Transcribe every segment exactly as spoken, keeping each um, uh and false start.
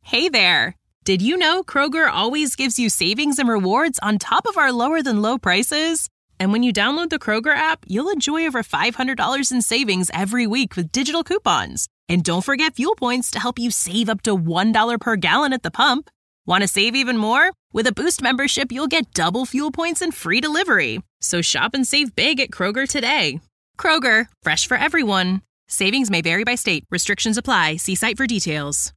Hey there! Did you know Kroger always gives you savings and rewards on top of our lower-than-low prices? And when you download the Kroger app, you'll enjoy over five hundred dollars in savings every week with digital coupons. And don't forget fuel points to help you save up to one dollar per gallon at the pump. Want to save even more? With a Boost membership, you'll get double fuel points and free delivery. So shop and save big at Kroger today. Kroger, fresh for everyone. Savings may vary by state. Restrictions apply. See site for details.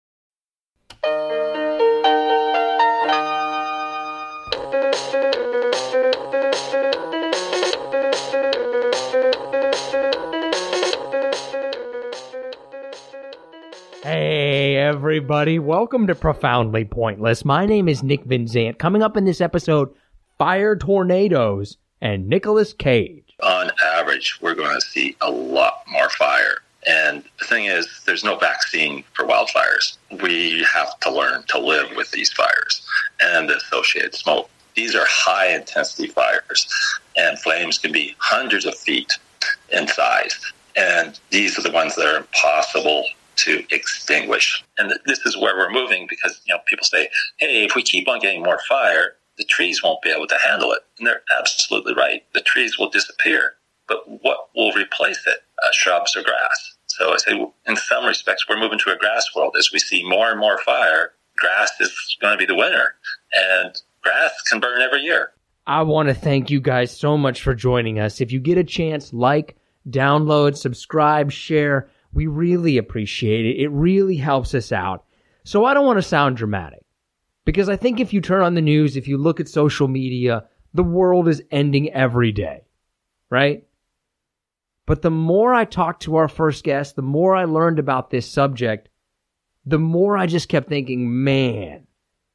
Hey everybody, welcome to Profoundly Pointless. My name is Nick Vinzant. Coming up in this episode, fire tornadoes and Nicolas Cage. On average, we're going to see a lot more fire. And the thing is, there's no vaccine for wildfires. We have to learn to live with these fires and the associated smoke. These are high-intensity fires, and flames can be hundreds of feet in size. And these are the ones that are impossible to extinguish. And this is where we're moving because, you know, people say, hey, if we keep on getting more fire, the trees won't be able to handle it. And they're absolutely right. The trees will disappear. But what will replace it? Uh, shrubs or grass. So I say, in some respects, we're moving to a grass world. As we see more and more fire, grass is going to be the winner. And grass can burn every year. I want to thank you guys so much for joining us. If you get a chance, like, download, subscribe, share. We really appreciate it. It really helps us out. So I don't want to sound dramatic, because I think if you turn on the news, if you look at social media, the world is ending every day, right? But the more I talked to our first guest, the more I learned about this subject, the more I just kept thinking, man,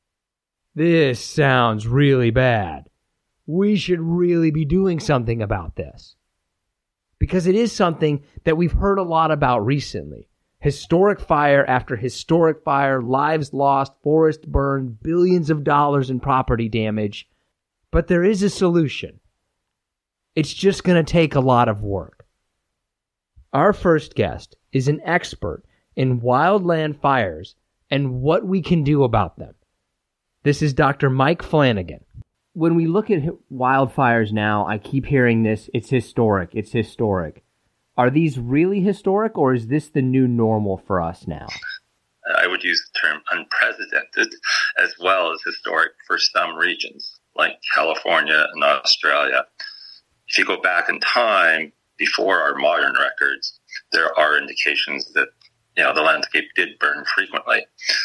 this sounds really bad. We should really be doing something about this. Because it is something that we've heard a lot about recently. Historic fire after historic fire, lives lost, forest burned, billions of dollars in property damage. But there is a solution. It's just going to take a lot of work. Our first guest is an expert in wildland fires and what we can do about them. This is Doctor Mike Flanagan. When we look at wildfires now, I keep hearing this, it's historic, it's historic. Are these really historic, or is this the new normal for us now? I would use the term unprecedented as well as historic for some regions, like California and Australia. If you go back in time, before our modern records, there are indications that, you know, the landscape did burn frequently.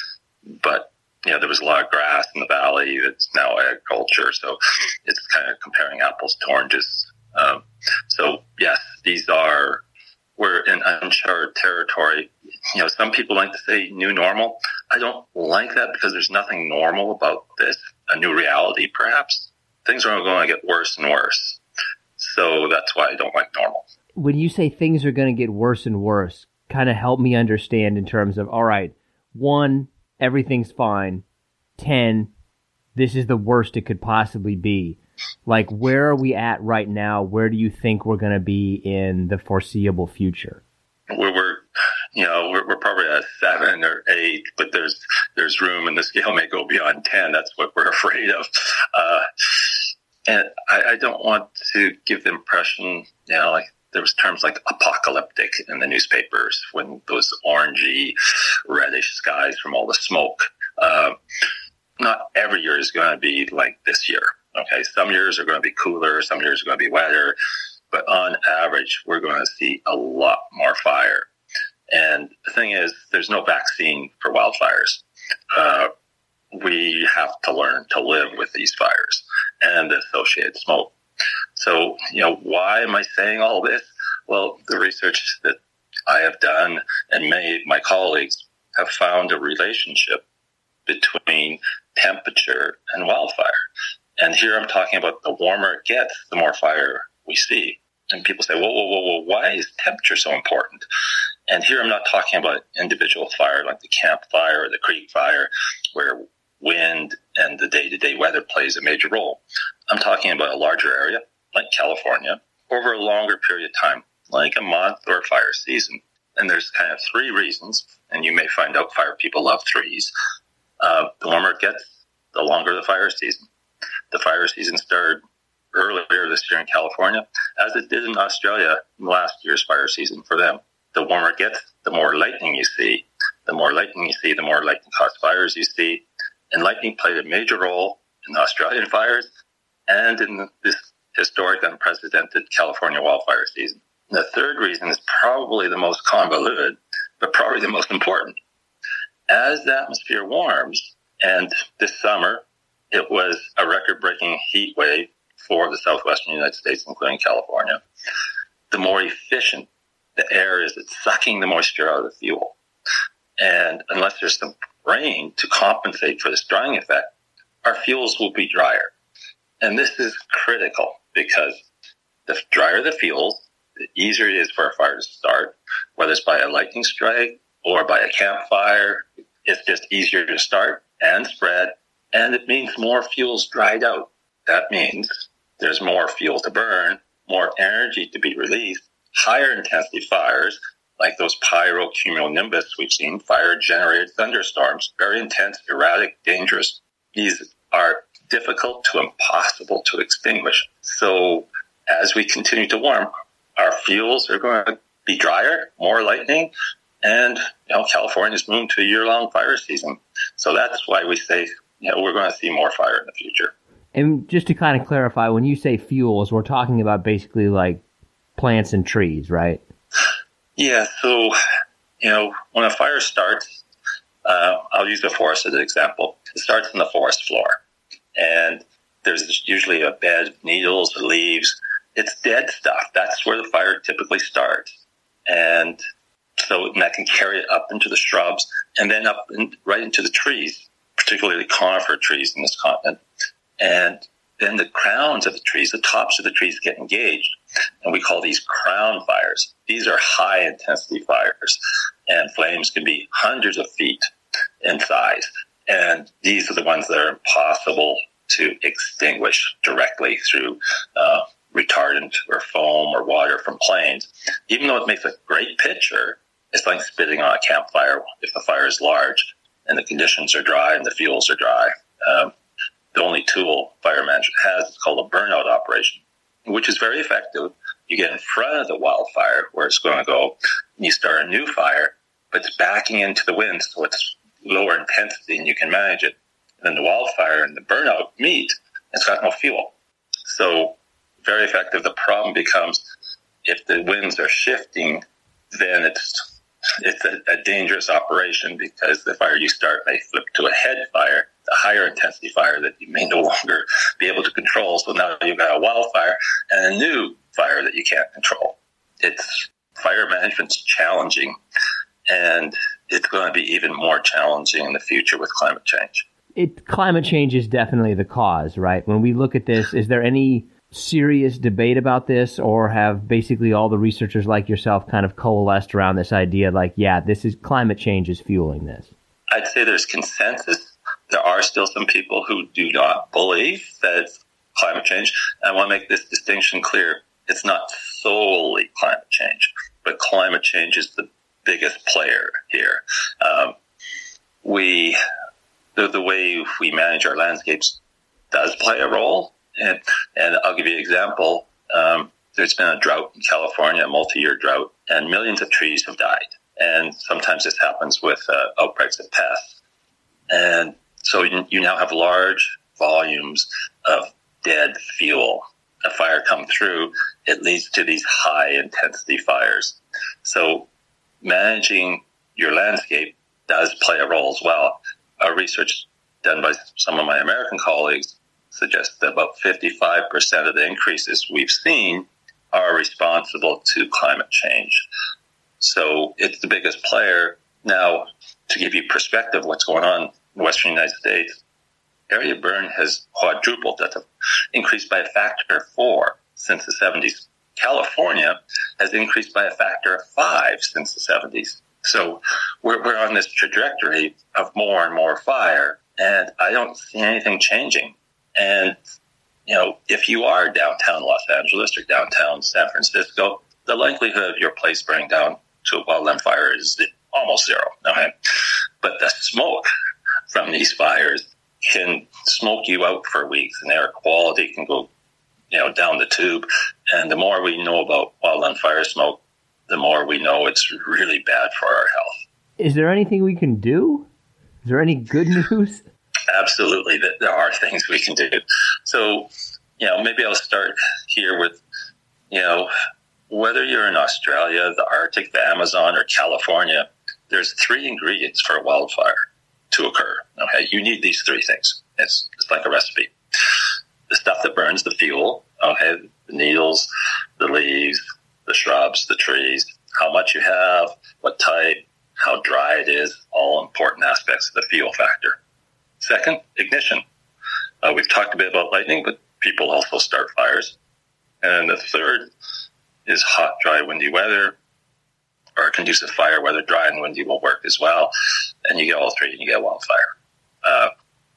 But you know, there was a lot of grass in the valley that's now agriculture, so it's kind of comparing apples to oranges. Um, so, yes, these are, we're in uncharted territory. You know, some people like to say new normal. I don't like that because there's nothing normal about this, a new reality, perhaps. Things are going to get worse and worse. So that's why I don't like normal. When you say things are going to get worse and worse, kind of help me understand in terms of, all right, one, everything's fine. ten, this is the worst it could possibly be. Like, where are we at right now? Where do you think we're going to be in the foreseeable future? We're, we're you know, we're, we're probably at seven or eight, but there's there's room, and the scale may go beyond ten. That's what we're afraid of. Uh, and I, I don't want to give the impression, you know, like there was terms like apocalyptic in the newspapers when those orangey, reddish skies from all the smoke. Uh, not every year is going to be like this year. Okay, some years are going to be cooler, some years are going to be wetter, but on average, we're going to see a lot more fire. And the thing is, there's no vaccine for wildfires. Uh, we have to learn to live with these fires and the associated smoke. So, you know, why am I saying all this? Well, the research that I have done and many of my colleagues have found a relationship between temperature and wildfire. And here I'm talking about the warmer it gets, the more fire we see. And people say, whoa, whoa, whoa, whoa, why is temperature so important? And here I'm not talking about individual fire like the Camp Fire or the Creek Fire, where wind and the day-to-day weather plays a major role. I'm talking about a larger area, like California, over a longer period of time, like a month or a fire season. And there's kind of three reasons, and you may find out fire people love threes. Uh, the warmer it gets, the longer the fire season. The fire season started earlier this year in California, as it did in Australia in last year's fire season for them. The warmer it gets, the more lightning you see. The more lightning you see, the more lightning-caused fires you see. And lightning played a major role in the Australian fires and in this historic, unprecedented California wildfire season. And the third reason is probably the most convoluted, but probably the most important. As the atmosphere warms, and this summer it was a record-breaking heat wave for the southwestern United States, including California, the more efficient the air is at sucking the moisture out of the fuel. And unless there's some rain to compensate for this drying effect, our fuels will be drier. And this is critical because the drier the fuels, the easier it is for a fire to start, whether it's by a lightning strike or by a campfire. It's just easier to start and spread, and it means more fuel's dried out. That means there's more fuel to burn, more energy to be released, higher intensity fires, like those pyrocumulonimbus we've seen, fire-generated thunderstorms, very intense, erratic, dangerous. These are difficult to impossible to extinguish. So as we continue to warm, our fuels are going to be drier, more lightning, and you know, California's moving to a year-long fire season. So that's why we say, you know, we're going to see more fire in the future. And just to kind of clarify, when you say fuels, we're talking about basically like plants and trees, right? Yeah, so, you know, when a fire starts, uh, I'll use the forest as an example. It starts on the forest floor, and there's usually a bed of needles or leaves. It's dead stuff. That's where the fire typically starts. And so and that can carry it up into the shrubs and then up in, right into the trees, particularly conifer trees in this continent. And then the crowns of the trees, the tops of the trees get engaged. And we call these crown fires. These are high-intensity fires, and flames can be hundreds of feet in size. And these are the ones that are impossible to extinguish directly through uh, retardant or foam or water from planes. Even though it makes a great picture, it's like spitting on a campfire if the fire is large and the conditions are dry and the fuels are dry. Um, the only tool fire management has is called a burnout operation, which is very effective. You get in front of the wildfire where it's going to go, and you start a new fire, but it's backing into the wind, so it's lower intensity and you can manage it. And then the wildfire and the burnout meet, it's got no fuel. So very effective. The problem becomes if the winds are shifting, then it's it's a, a dangerous operation because the fire you start may flip to a head fire, a higher intensity fire that you may no longer be able to control. So now you've got a wildfire and a new fire that you can't control. It's fire management's challenging, and it's going to be even more challenging in the future with climate change. It, climate change is definitely the cause, right? When we look at this, is there any serious debate about this, or have basically all the researchers like yourself kind of coalesced around this idea like, yeah, this is climate change is fueling this? I'd say there's consensus. There are still some people who do not believe that it's climate change. I want to make this distinction clear. It's not solely climate change, but climate change is the biggest player here. Um, we, the, the way we manage our landscapes does play a role. And, and I'll give you an example. Um, there's been a drought in California, a multi-year drought, and millions of trees have died. And sometimes this happens with uh, outbreaks of pests. And so you, you now have large volumes of dead fuel. A fire come through, it leads to these high-intensity fires. So managing your landscape does play a role as well. Our research done by some of my American colleagues suggests that about fifty-five percent of the increases we've seen are responsible to climate change. So it's the biggest player. Now, to give you perspective what's going on in the Western United States, area burn has quadrupled. That's increased by a factor of four since the seventies. California has increased by a factor of five since the seventies. So we're, we're on this trajectory of more and more fire, and I don't see anything changing. And, you know, if you are downtown Los Angeles or downtown San Francisco, the likelihood of your place burning down to a wildland fire is almost zero. Okay? But the smoke from these fires can smoke you out for weeks, and air quality can go, you know, down the tube. And the more we know about wildland fire smoke, the more we know it's really bad for our health. Is there anything we can do? Is there any good news? Absolutely, there are things we can do. So, you know, maybe I'll start here with, you know, whether you're in Australia, the Arctic, the Amazon, or California, there's three ingredients for a wildfire to occur. Okay, you need these three things. It's, it's like a recipe. The stuff that burns the fuel, okay, the needles, the leaves, the shrubs, the trees, how much you have, what type, how dry it is, all important aspects of the fuel factor. Second, ignition. Uh, we've talked a bit about lightning, but people also start fires. And the third is hot, dry, windy weather, or conducive fire, whether dry and windy will work as well. And you get all three and you get a wildfire. Uh,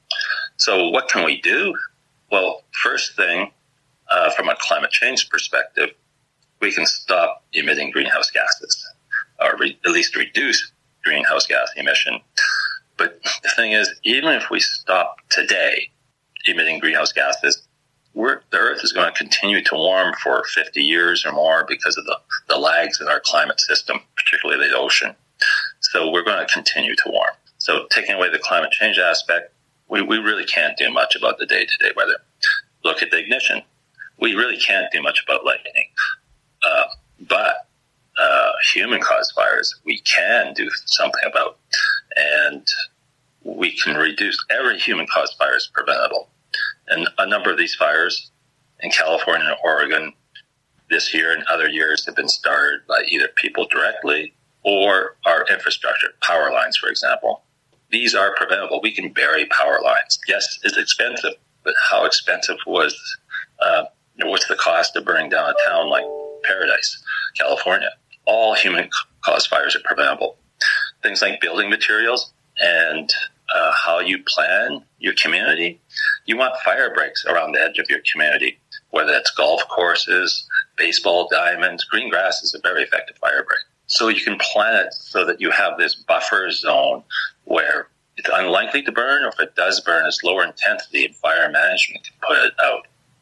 so what can we do? Well, first thing, uh, from a climate change perspective, we can stop emitting greenhouse gases, or re- at least reduce greenhouse gas emission. But the thing is, even if we stop today emitting greenhouse gases, we're, the Earth is going to continue to warm for fifty years or more because of the, the lags in our climate system, particularly the ocean. So we're going to continue to warm. So taking away the climate change aspect, we, we really can't do much about the day-to-day weather. Look at the ignition. We really can't do much about lightning. Uh, but uh, human-caused fires, we can do something about. And we can reduce, every human-caused fire is preventable. And a number of these fires in California and Oregon this year and other years have been started by either people directly or our infrastructure, power lines, for example. These are preventable. We can bury power lines. Yes, it's expensive, but how expensive was, uh, you know, what's the cost of burning down a town like Paradise, California? All human-caused fires are preventable. Things like building materials and uh, how you plan your community. You want fire breaks around the edge of your community, whether that's golf courses, baseball diamonds. Green grass is a very effective fire break. So you can plan it so that you have this buffer zone where it's unlikely to burn, or if it does burn, it's lower intensity, and fire management can put it out.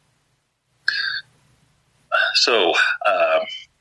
So uh,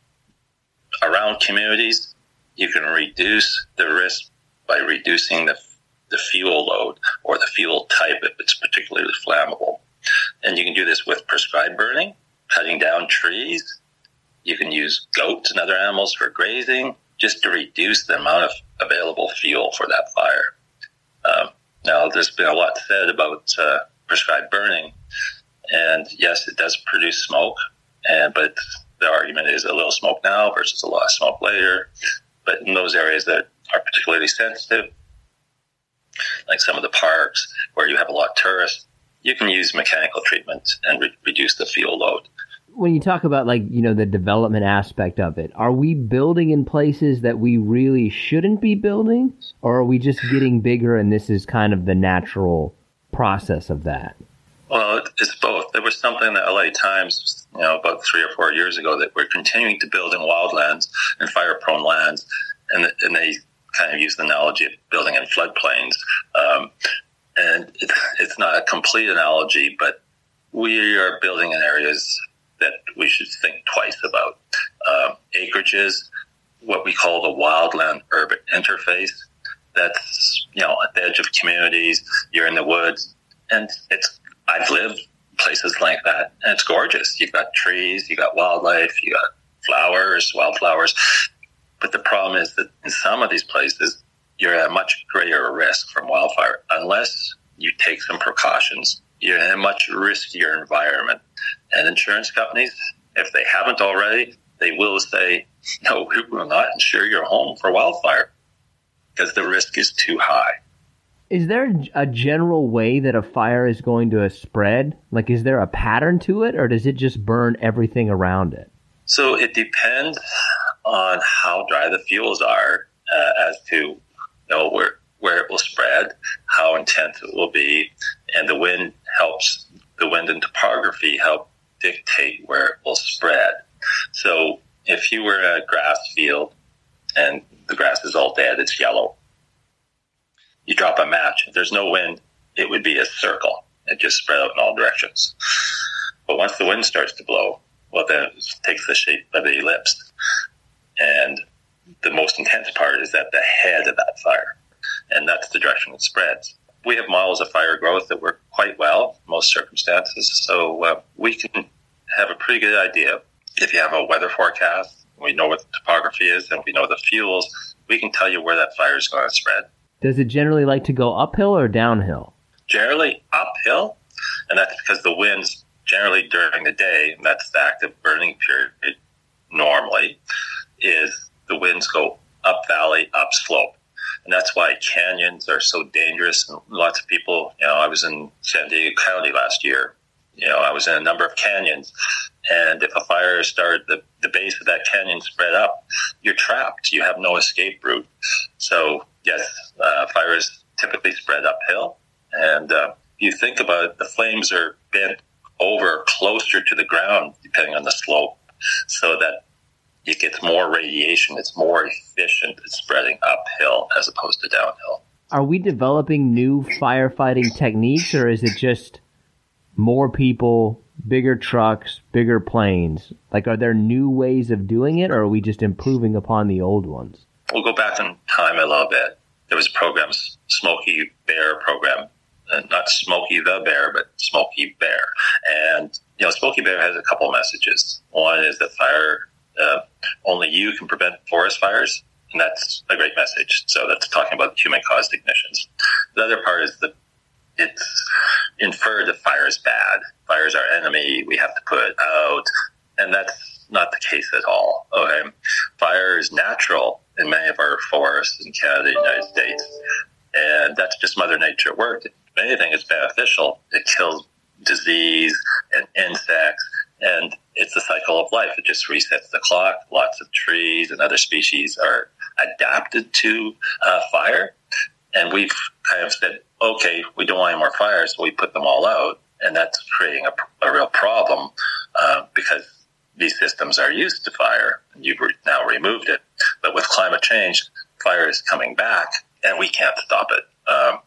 around communities, you can reduce the risk by reducing the the fuel load or the fuel type if it's particularly flammable. And you can do this with prescribed burning, cutting down trees. You can use goats and other animals for grazing just to reduce the amount of available fuel for that fire. Um, now, there's been a lot said about uh, prescribed burning. And yes, it does produce smoke, and but the argument is a little smoke now versus a lot of smoke later. But in those areas that are particularly sensitive, like some of the parks where you have a lot of tourists, you can use mechanical treatment and re- reduce the fuel load. When you talk about, like, you know, the development aspect of it, are we building in places that we really shouldn't be building? Or are we just getting bigger and this is kind of the natural process of that? Well, it's both. There was something in the L A Times, you know, about three or four years ago that we're continuing to build in wildlands and fire-prone lands, and, and they kind of use the analogy of building in floodplains. Um, and it, it's not a complete analogy, but we are building in areas that we should think twice about. Um, acreages, what we call the wildland-urban interface. That's, you know, at the edge of communities, you're in the woods, and it's, I've lived places like that, and it's gorgeous. You've got trees, you got wildlife, you got flowers, wildflowers. But the problem is that in some of these places, you're at a much greater risk from wildfire. Unless you take some precautions, you're in a much riskier environment. And insurance companies, if they haven't already, they will say, no, we will not insure your home for wildfire because the risk is too high. Is there a general way that a fire is going to spread? Like, is there a pattern to it, or does it just burn everything around it? So it depends on how dry the fuels are uh, as to, you know, where where it will spread, how intense it will be, and the wind helps. The wind and topography help dictate where it will spread. So if you were in a grass field and the grass is all dead. It's yellow. You drop a match. If there's no wind, it would be a circle. It just spread out in all directions. But once the wind starts to blow, well, then it takes the shape of the ellipse. And the most intense part is at the head of that fire. And that's the direction it spreads. We have models of fire growth that work quite well in most circumstances. So uh, we can have a pretty good idea. If you have a weather forecast, we know what the topography is, and we know the fuels, we can tell you where that fire is going to spread. Does it generally like to go uphill or downhill? Generally uphill, and that's because the winds generally during the day, and that's the active burning period normally, is the winds go up valley, up slope. And that's why canyons are so dangerous. And lots of people, you know, I was in San Diego County last year. You know, I was in a number of canyons. And if a fire started, the, the base of that canyon spread up, you're trapped. You have no escape route. So, yes, uh, fires typically spread uphill. And uh, if you think about it, the flames are bent over closer to the ground, depending on the slope, so that it gets more radiation. It's more efficient at spreading uphill as opposed to downhill. Are we developing new firefighting techniques, or is it just more people, bigger trucks, bigger planes? Like, are there new ways of doing it, or are we just improving upon the old ones? We'll go back in time a little bit. There was a program, Smokey Bear program. Uh, not Smokey the Bear, but Smokey Bear. And, you know, Smokey Bear has a couple messages. One is that fire, uh, only you can prevent forest fires, and that's a great message. So that's talking about human-caused ignitions. The other part is that it's inferred that fire is bad. Fire is our enemy. We have to put it out. And that's not the case at all. Okay? Fire is natural in many of our forests in Canada and the United States. And that's just Mother Nature at work. If anything, it's beneficial. It kills disease and insects, and it's a cycle of life. It just resets the clock. Lots of trees and other species are adapted to uh, fire, and we've kind of said, okay, we don't want any more fires, so we put them all out, and that's creating a, a real problem uh, because these systems are used to fire, and you've re- now removed it. But with climate change, fire is coming back, and we can't stop it. Um,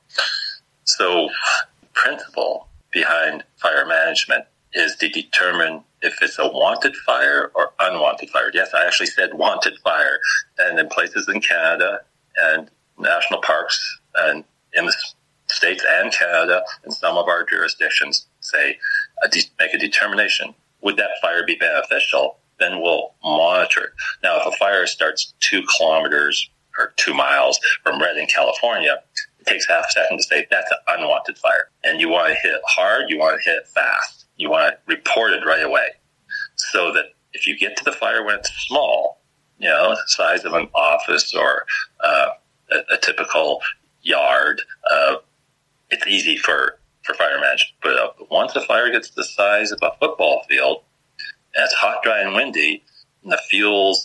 so the principle behind fire management is to determine if it's a wanted fire or unwanted fire. Yes, I actually said wanted fire. And in places in Canada and national parks and in the States and Canada and some of our jurisdictions say, a de- make a determination. Would that fire be beneficial? Then we'll monitor it. Now, if a fire starts two kilometers or two miles from Redding, California, it takes half a second to say that's an unwanted fire. And you want to hit it hard, you want to hit it fast. You want it reported right away. So that if you get to the fire when it's small, you know, the size of an office or uh, a, a typical yard, uh, it's easy for, for fire management. But uh, once a fire gets the size of a football field, and it's hot, dry, and windy, and the fuels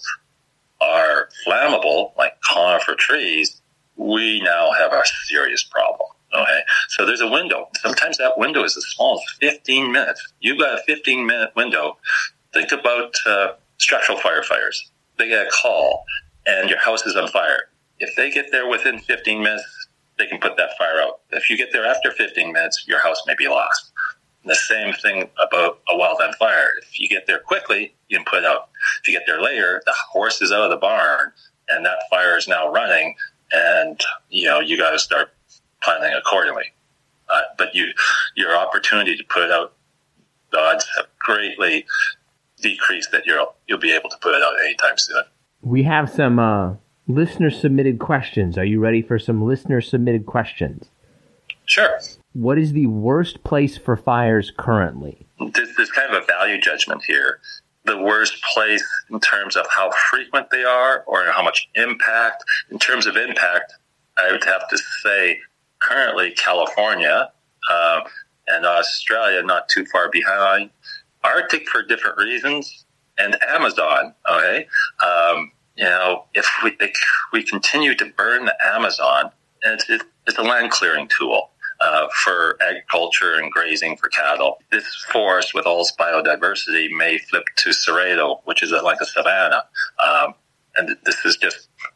are flammable, like conifer trees, we now have a serious problem. Okay, so there's a window. Sometimes that window is as small as fifteen minutes. You've got a fifteen-minute window. Think about uh, structural firefighters. They get a call, and your house is on fire. If they get there within fifteen minutes, they can put that fire out. If you get there after fifteen minutes, your house may be lost. And the same thing about a wildland fire. If you get there quickly, you can put it out. If you get there later, the horse is out of the barn, and that fire is now running, and you know you got to start planning accordingly. Uh, but you, your opportunity to put it out, the odds have greatly decreased that you'll you'll be able to put it out anytime soon. We have some uh, listener-submitted questions. Are you ready for some listener-submitted questions? Sure. What is the worst place for fires currently? There's, there's kind of a value judgment here. The worst place in terms of how frequent they are or how much impact. In terms of impact, I would have to say currently California uh, and Australia not too far behind. Arctic for different reasons, and Amazon, okay? Um, you know, if we if we continue to burn the Amazon, and it's, it, it's a land clearing tool uh, for agriculture and grazing for cattle. This forest with all its biodiversity may flip to Cerrado, which is a, like a savanna. Um, and this is just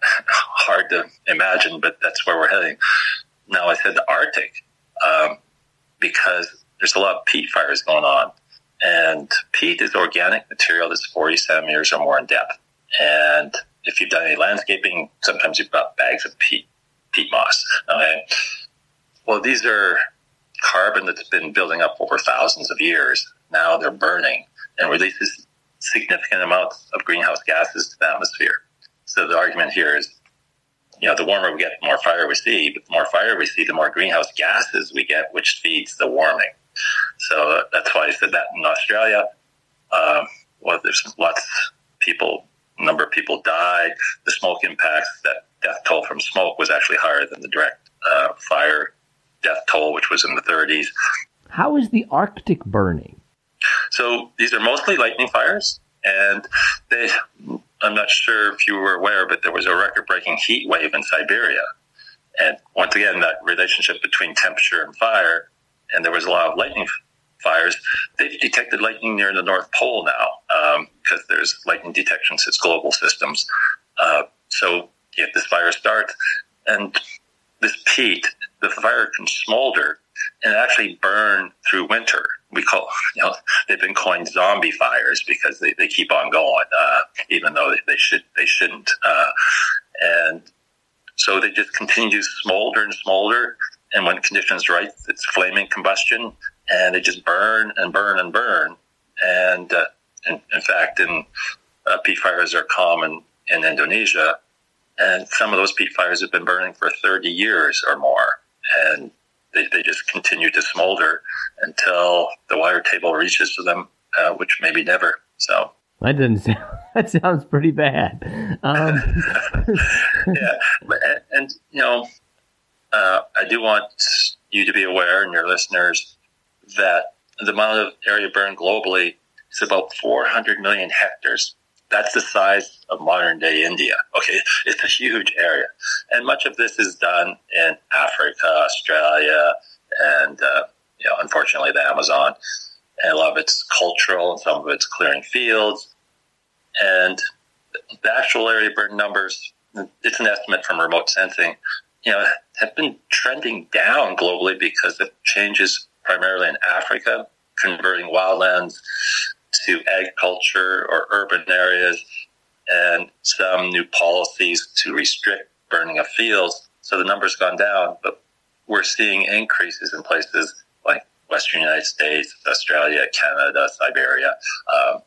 hard to imagine, but that's where we're heading. Now, I said the Arctic um, because there's a lot of peat fires going on. And peat is organic material that's forty centimeters or more in depth. And if you've done any landscaping, sometimes you've got bags of peat, peat moss. Okay? Well, these are carbon that's been building up over thousands of years. Now they're burning and releases significant amounts of greenhouse gases to the atmosphere. So the argument here is, you know, the warmer we get, the more fire we see, but the more fire we see, the more greenhouse gases we get, which feeds the warming. So that's why I said that in Australia. Um, well, there's lots of people, a number of people died. The smoke impacts, that death toll from smoke was actually higher than the direct uh, fire death toll, which was in the thirties. How is the Arctic burning? So these are mostly lightning fires, and they, I'm not sure if you were aware, but there was a record-breaking heat wave in Siberia. And once again, that relationship between temperature and fire, and there was a lot of lightning fires. They've detected lightning near the North Pole now because um, there's lightning detection systems, global systems. Uh, so if this fire starts, and this peat, the fire can smolder and actually burn through winter. We call, you know, they've been coined zombie fires because they, they keep on going, uh, even though they, they should they shouldn't. Uh, and so they just continue to smolder and smolder. And when conditions are right, it's flaming combustion, and they just burn and burn and burn. And uh, in, in fact, in uh, peat fires are common in Indonesia, and some of those peat fires have been burning for thirty years or more, and they, they just continue to smolder until the water table reaches to them, uh, which maybe never. So that doesn't sound, that sounds pretty bad. Um. yeah, but, and, and you know, uh, I do want you to be aware, and your listeners, that the amount of area burned globally is about four hundred million hectares. That's the size of modern-day India. Okay, it's a huge area. And much of this is done in Africa, Australia, and, uh, you know, unfortunately, the Amazon. And a lot of it's cultural, and some of it's clearing fields. And the actual area burn numbers, it's an estimate from remote sensing, you know, have been trending down globally because of changes primarily in Africa, converting wildlands to agriculture or urban areas, and some new policies to restrict burning of fields. So the number's gone down, but we're seeing increases in places like Western United States, Australia, Canada, Siberia. Um,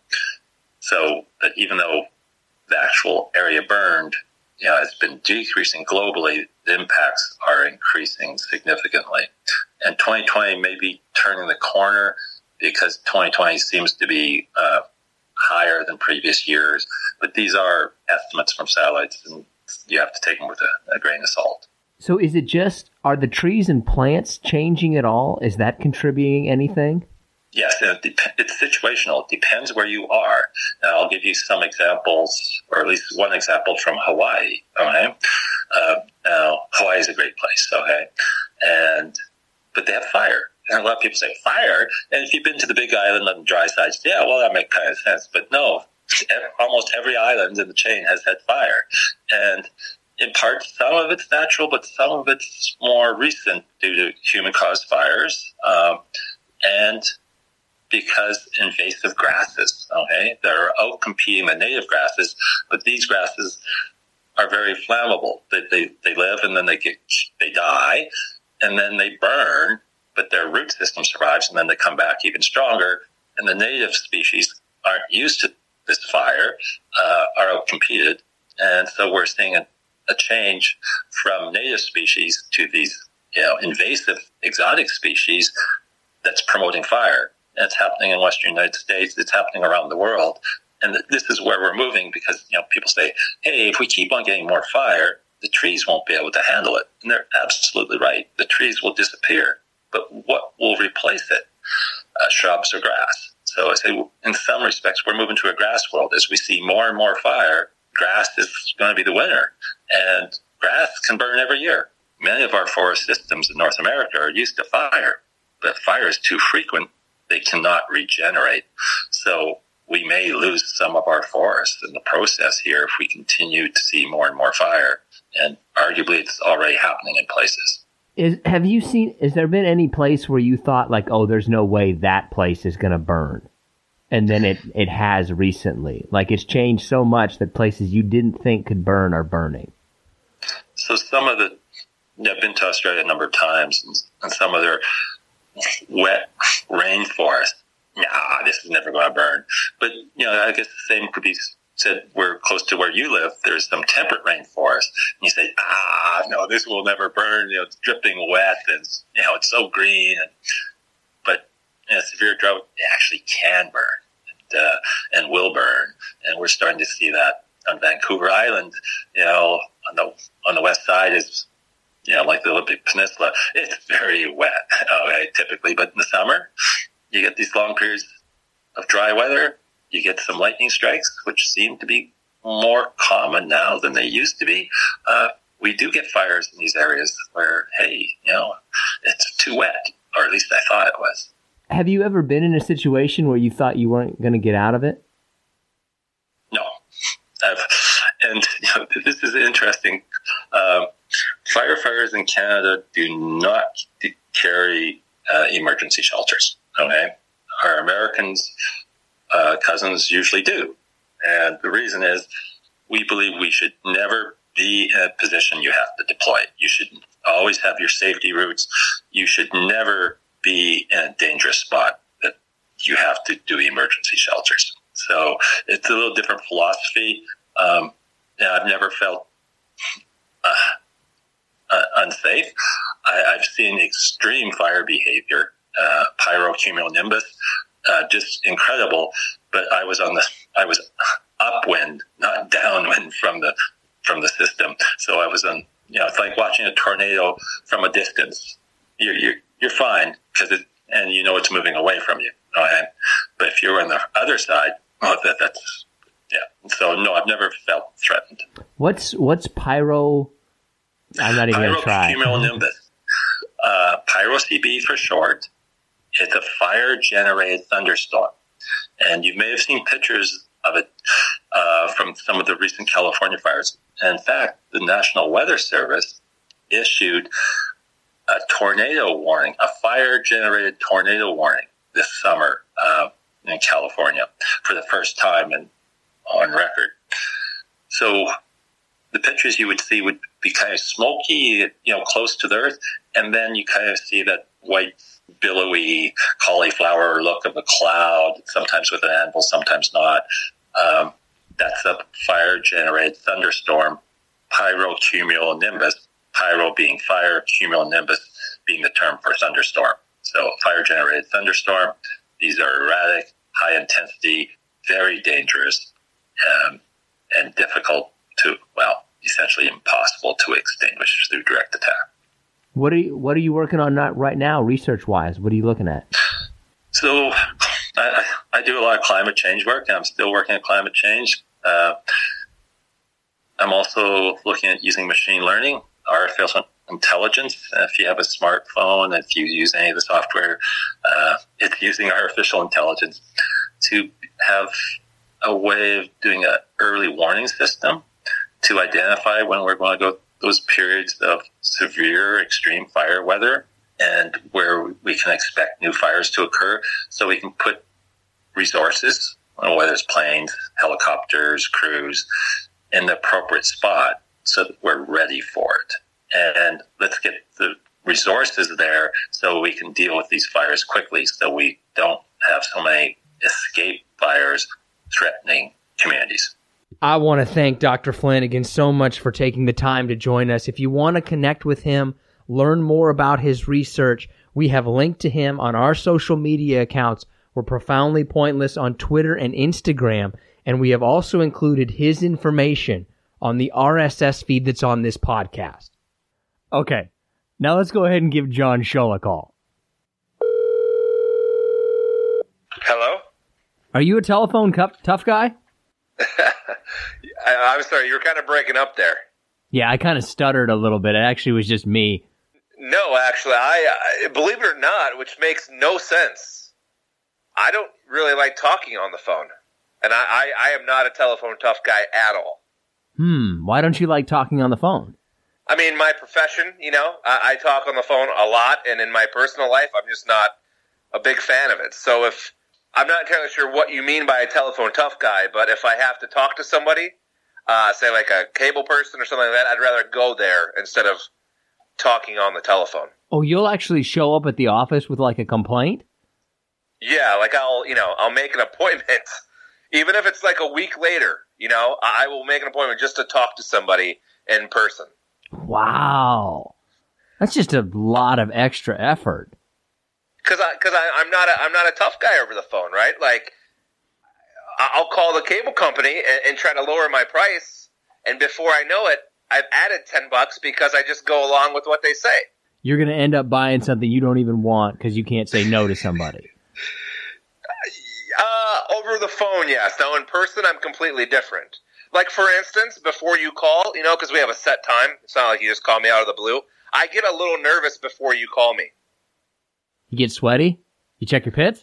so that even though the actual area burned, you know, has been decreasing globally, the impacts are increasing significantly. And twenty twenty may be turning the corner, because twenty twenty seems to be uh, higher than previous years. But these are estimates from satellites, and you have to take them with a, a grain of salt. So is it just, are the trees and plants changing at all? Is that contributing anything? Yes, it dep- it's situational. It depends where you are. And I'll give you some examples, or at least one example from Hawaii. Okay, uh, now Hawaii is a great place. Okay, and but they have fire. And a lot of people say fire. And if you've been to the Big Island on the dry sides, yeah, well, that makes kind of sense. But no, almost every island in the chain has had fire. And in part, some of it's natural, but some of it's more recent due to human-caused fires. Um, and because invasive grasses, okay, that are out-competing the native grasses, but these grasses are very flammable. They, they, they live, and then they get, they die, and then they burn, but their root system survives, and then they come back even stronger. And the native species aren't used to this fire, uh, are outcompeted. And so we're seeing a, a change from native species to these, you know, invasive exotic species that's promoting fire. And it's happening in Western United States. It's happening around the world. And th- this is where we're moving, because, you know, people say, hey, if we keep on getting more fire, the trees won't be able to handle it. And they're absolutely right. The trees will disappear. But what will replace it? Uh, shrubs or grass. So I say, in some respects, we're moving to a grass world. As we see more and more fire, grass is going to be the winner. And grass can burn every year. Many of our forest systems in North America are used to fire. But if fire is too frequent, they cannot regenerate. So we may lose some of our forests in the process here if we continue to see more and more fire. And arguably, it's already happening in places. Is have you seen? Has there been any place where you thought like, oh, there's no way that place is going to burn, and then it it has recently? Like it's changed so much that places you didn't think could burn are burning. So some of the, yeah, I've been to Australia a number of times, and, and some of their wet rainforest. Nah, this is never going to burn. But you know, I guess the same could be said. We're close to where you live. There's some temperate rainforest, and you say, ah, no, this will never burn. You know, it's dripping wet, and you know, it's so green. And, but in a severe drought, it actually can burn and, uh, and will burn. And we're starting to see that on Vancouver Island. You know, on the on the west side is, you know, like the Olympic Peninsula. It's very wet, okay, typically. But in the summer, you get these long periods of dry weather. You get some lightning strikes, which seem to be more common now than they used to be. Uh, we do get fires in these areas where, hey, you know, it's too wet, or at least I thought it was. Have you ever been in a situation where you thought you weren't going to get out of it? No. I've, and you know, this is interesting. Um, firefighters in Canada do not carry uh, emergency shelters, okay? Our Americans... Uh, cousins usually do. And the reason is we believe we should never be in a position you have to deploy. You should always have your safety routes. You should never be in a dangerous spot that you have to do emergency shelters. So it's a little different philosophy. Um, and I've never felt uh, uh, unsafe. I, I've seen extreme fire behavior, uh, pyrocumulonimbus, Uh, just incredible, but I was on the I was upwind, not downwind from the from the system. So I was on, you know, it's like watching a tornado from a distance. You're you're, you're fine because it and you know it's moving away from you. Okay? But if you're on the other side, oh, that that's yeah. So no, I've never felt threatened. What's what's pyro? I'm not even gonna try. Pyrocumulonimbus, uh, pyro C B for short. It's a fire-generated thunderstorm. And you may have seen pictures of it uh, from some of the recent California fires. And in fact, the National Weather Service issued a tornado warning, a fire-generated tornado warning this summer uh, in California for the first time in, on record. So the pictures you would see would be kind of smoky, you know, close to the earth, and then you kind of see that white, billowy cauliflower look of a cloud, sometimes with an anvil, sometimes not. Um, that's a fire-generated thunderstorm, pyrocumulonimbus, pyro being fire, cumulonimbus being the term for thunderstorm. So fire-generated thunderstorm, these are erratic, high-intensity, very dangerous, um, and difficult to, well, essentially impossible to extinguish through direct attack. What are you, what are you working on not right now, research-wise? What are you looking at? So I, I do a lot of climate change work, and I'm still working on climate change. Uh, I'm also looking at using machine learning, artificial intelligence. If you have a smartphone, if you use any of the software, uh, it's using artificial intelligence to have a way of doing an early warning system to identify when we're going to go those periods of severe extreme fire weather and where we can expect new fires to occur, so we can put resources, whether it's planes, helicopters, crews, in the appropriate spot so that we're ready for it. And let's get the resources there so we can deal with these fires quickly, so we don't have so many escape fires threatening communities. I want to thank Doctor Flanagan so much for taking the time to join us. If you want to connect with him, learn more about his research, we have linked to him on our social media accounts. We're Profoundly Pointless on Twitter and Instagram, and we have also included his information on the R S S feed that's on this podcast. Okay, now let's go ahead and give John Shull a call. Hello? Are you a telephone cu- tough guy? I, I'm sorry, you were kind of breaking up there. Yeah, I kind of stuttered a little bit. It actually was just me. No, actually, I, I believe it or not, which makes no sense. I don't really like talking on the phone. And I, I, I am not a telephone tough guy at all. Hmm. Why don't you like talking on the phone? I mean, my profession, you know, I, I talk on the phone a lot, and in my personal life, I'm just not a big fan of it. So if I'm not entirely sure what you mean by a telephone tough guy, but if I have to talk to somebody, uh, say like a cable person or something like that, I'd rather go there instead of talking on the telephone. Oh, you'll actually show up at the office with like a complaint? Yeah, like I'll, you know, I'll make an appointment, even if it's like a week later, you know, I will make an appointment just to talk to somebody in person. Wow. That's just a lot of extra effort. Because I, cause I, I'm not a, I'm not a tough guy over the phone, right? Like, I'll call the cable company and, and try to lower my price, and before I know it, I've added ten bucks because I just go along with what they say. You're going to end up buying something you don't even want because you can't say no to somebody. Uh, over the phone, yes. Now, in person, I'm completely different. Like, for instance, before you call, you know, because we have a set time. It's not like you just call me out of the blue. I get a little nervous before you call me. You get sweaty? You check your pits?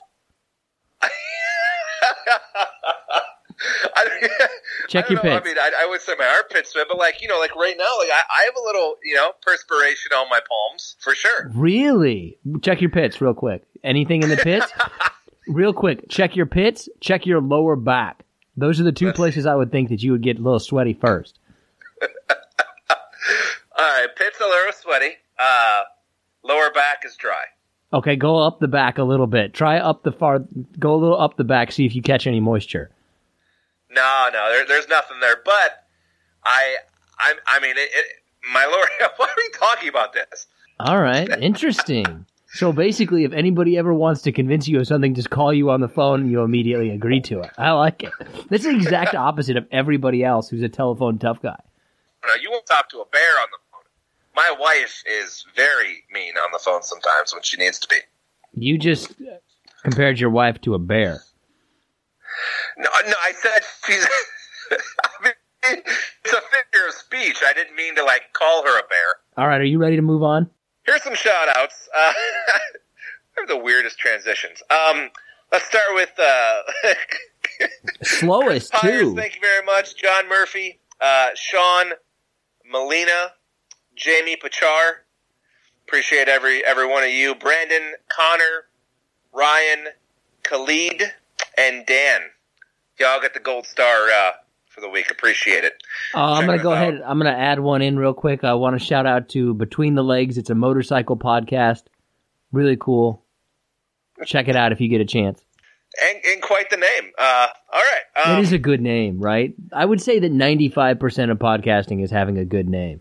I, check I your know, pits. I mean, I, I would say my armpits sweat, but like, you know, like right now, like I, I have a little, you know, perspiration on my palms, for sure. Really? Check your pits real quick. Anything in the pits? Real quick, check your pits, check your lower back. Those are the two places I would think that you would get a little sweaty first. All right, pits a little sweaty. Uh, lower back is dry. Okay, go up the back a little bit. Try up the far, go a little up the back, see if you catch any moisture. No, no, there, there's nothing there. But I, I, I mean, it, it, my lower. Why are we talking about this? All right, interesting. So basically, if anybody ever wants to convince you of something, just call you on the phone and you immediately agree to it. I like it. That's the exact opposite of everybody else who's a telephone tough guy. No, you won't talk to a bear on the phone. My wife is very mean on the phone sometimes when she needs to be. You just compared your wife to a bear. No, no, I said she's. I mean, it's a figure of speech. I didn't mean to like call her a bear. All right, are you ready to move on? Here's some shout-outs. Uh, I have the weirdest transitions. Um, let's start with uh, slowest Pires, too. Thank you very much, John Murphy, uh, Sean Molina, Jamie Pachar. Appreciate every every one of you. Brandon, Connor, Ryan, Khalid, and Dan. Y'all get the gold star uh, for the week. Appreciate it. Uh, I'm going to go out. ahead. I'm going to add one in real quick. I want to shout out to Between the Legs. It's a motorcycle podcast. Really cool. Check it out if you get a chance. And, and quite the name. Uh, all right. Um, it is a good name, right? I would say that ninety-five percent of podcasting is having a good name.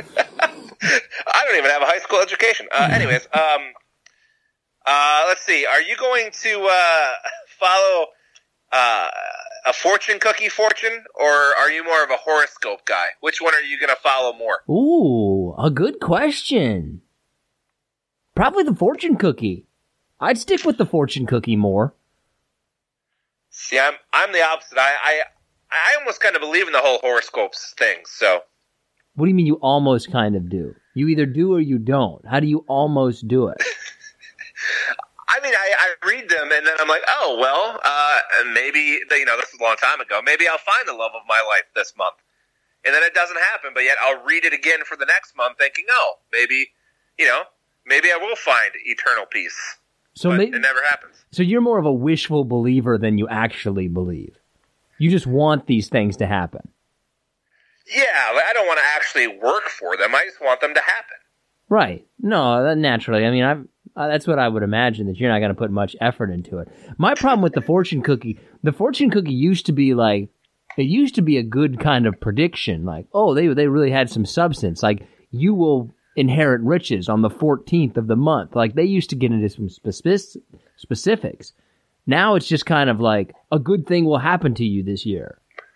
I don't even have a high school education. Uh, anyways, um, uh, let's see. Are you going to uh, follow uh, a fortune cookie fortune, or are you more of a horoscope guy? Which one are you going to follow more? Ooh, a good question. Probably the fortune cookie. I'd stick with the fortune cookie more. See, I'm I'm the opposite. I I, I almost kind of believe in the whole horoscopes thing. So, what do you mean you almost kind of do? You either do or you don't. How do you almost do it? I mean, I, I read them and then I'm like, oh well, uh, maybe you know this was a long time ago. Maybe I'll find the love of my life this month, and then it doesn't happen. But yet I'll read it again for the next month, thinking, oh, maybe you know, maybe I will find eternal peace. So but maybe, it never happens. So you're more of a wishful believer than you actually believe. You just want these things to happen. Yeah, like, I don't want to actually work for them. I just want them to happen. Right. No, that naturally. I mean, I've, uh, that's what I would imagine, that you're not going to put much effort into it. My problem with the fortune cookie, the fortune cookie used to be like, it used to be a good kind of prediction. Like, oh, they they really had some substance. Like, you will inherit riches on the fourteenth of the month. Like, they used to get into some specific, specifics. Now it's just kind of like, a good thing will happen to you this year.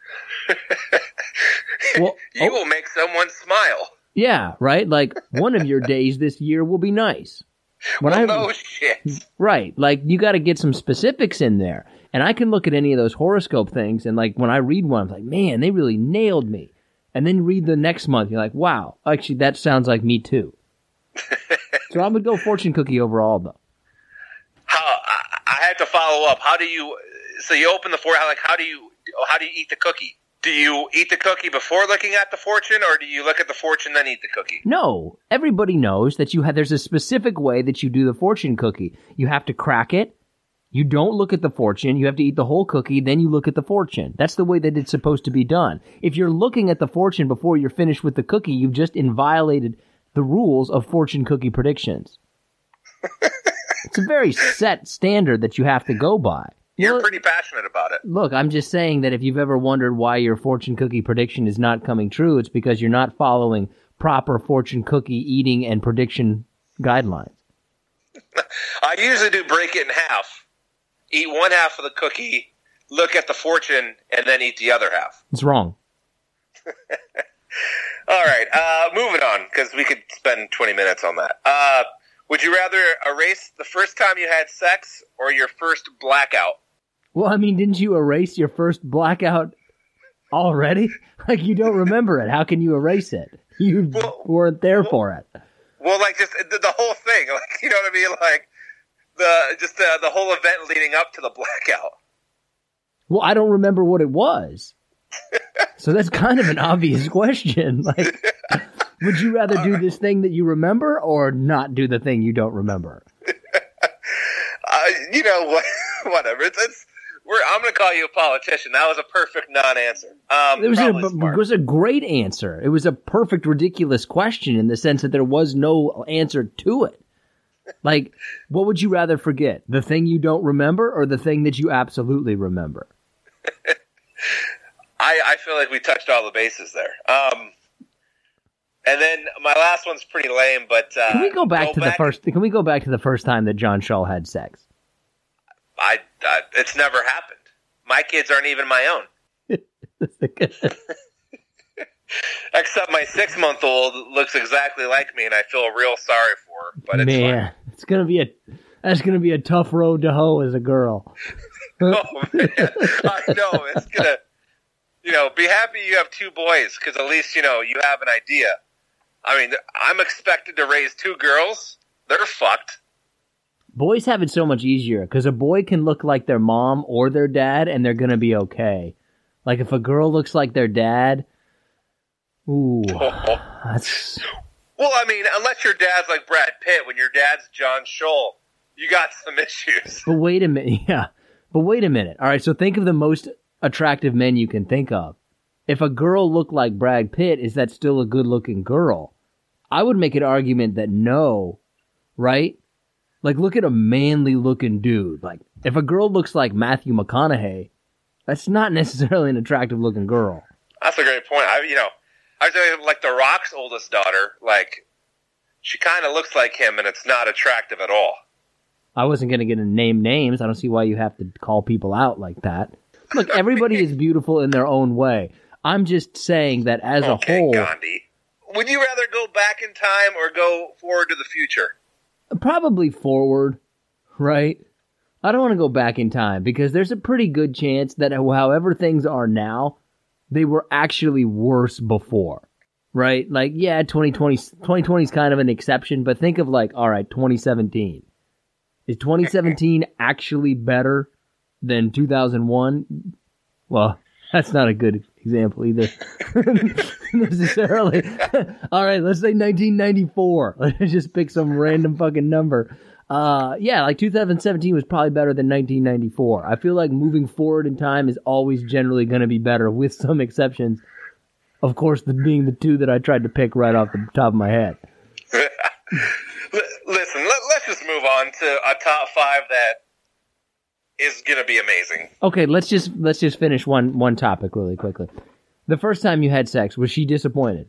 Well, you oh, will make someone smile. yeah, right? Like, one of your days this year will be nice. When well, I, no shit. Right. Like, you got to get some specifics in there. And I can look at any of those horoscope things, and, like, when I read one, I'm like, man, they really nailed me. And then read the next month, you're like, wow, actually, that sounds like me too. So I would go fortune cookie overall, though. How I, I have to follow up. How do you? So you open the four. How like how do you how do you eat the cookie? Do you eat the cookie before looking at the fortune, or do you look at the fortune then eat the cookie? No, everybody knows that you have. There's a specific way that you do the fortune cookie. You have to crack it. You don't look at the fortune. You have to eat the whole cookie. Then you look at the fortune. That's the way that it's supposed to be done. If you're looking at the fortune before you're finished with the cookie, you've just inviolated the rules of fortune cookie predictions. It's a very set standard that you have to go by. You're Well, pretty passionate about it. Look, I'm just saying that if you've ever wondered why your fortune cookie prediction is not coming true, it's because you're not following proper fortune cookie eating and prediction guidelines. I usually do break it in half. Eat one half of the cookie, look at the fortune, and then eat the other half. It's wrong. All right, uh, moving on, because we could spend twenty minutes on that. Uh, would you rather erase the first time you had sex or your first blackout? Well, I mean, didn't you erase your first blackout already? Like, you don't remember it. How can you erase it? You Well- weren't there well- for it. Well, like, just the, the whole thing, like, you know what I mean? Like, the just the, the whole event leading up to the blackout. Well, I don't remember what it was. So that's kind of an obvious question. Like, would you rather do this thing that you remember or not do the thing you don't remember? Uh, you know, what? whatever. It's, it's we're, I'm going to call you a politician. That was a perfect non-answer. Um, It was, a, probably smart. it was a great answer. It was a perfect, ridiculous question in the sense that there was no answer to it. Like, what would you rather forget? The thing you don't remember or the thing that you absolutely remember? I, I feel like we touched all the bases there. Um, and then my last one's pretty lame, but uh, Can we go back to the first? Can we go back to the first time that John Shaw had sex? I, I it's never happened. My kids aren't even my own. Except my six-month-old looks exactly like me, and I feel real sorry for her. But it's Man, it's gonna be a that's gonna be a tough road to hoe as a girl. fine. Oh man, I know it's gonna. You know, be happy you have two boys, because at least you know you have an idea. I mean, I'm expected to raise two girls. They're fucked. Boys have it so much easier because a boy can look like their mom or their dad, and they're gonna be okay. Like if a girl looks like their dad, ooh, that's. Well, I mean, unless your dad's like Brad Pitt, when your dad's John Scholl, you got some issues. But wait a minute, yeah. But wait a minute. All right, so think of the most attractive men you can think of. If a girl looked like Brad Pitt, is that still a good-looking girl? I would make an argument that no, right? Like, look at a manly-looking dude. Like, if a girl looks like Matthew McConaughey, that's not necessarily an attractive-looking girl. That's a great point. I, you know, I was thinking, like The Rock's oldest daughter, like she kind of looks like him, and it's not attractive at all. I wasn't going to get to name names. I don't see why you have to call people out like that. Look, everybody is beautiful in their own way. I'm just saying that as Okay, a whole, Gandhi. Would you rather go back in time or go forward to the future? probably forward, right? I don't want to go back in time because there's a pretty good chance that however things are now, they were actually worse before, right? Like, yeah, twenty twenty, twenty twenty is kind of an exception, but think of like, all right, twenty seventeen. Is twenty seventeen actually better than two thousand one? Well, that's not a good example either. Necessarily. All right, let's say nineteen ninety-four. Let's just pick some random fucking number. Uh, yeah, like two thousand seventeen was probably better than nineteen ninety-four. I feel like moving forward in time is always generally going to be better, with some exceptions. Of course, the being the two that I tried to pick right off the top of my head. Listen, let, let's just move on to a top five that is going to be amazing. Okay, let's just let's just finish one one topic really quickly. The first time you had sex, was she disappointed?